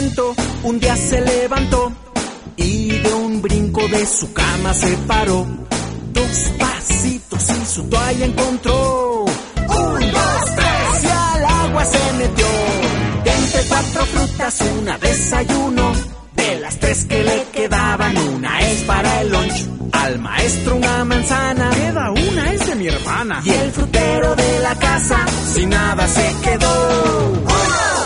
momento, un día se levantó y de un brinco de su cama se paró. 2 pasitos y su toalla encontró. 1, 2, 3 y al agua se metió. De entre 4 frutas una desayuno. De las 3 que le quedaban, una es para el lunch. Al maestro una manzana, queda una, es de mi hermana. Y el frutero de la casa sin nada se quedó. 1,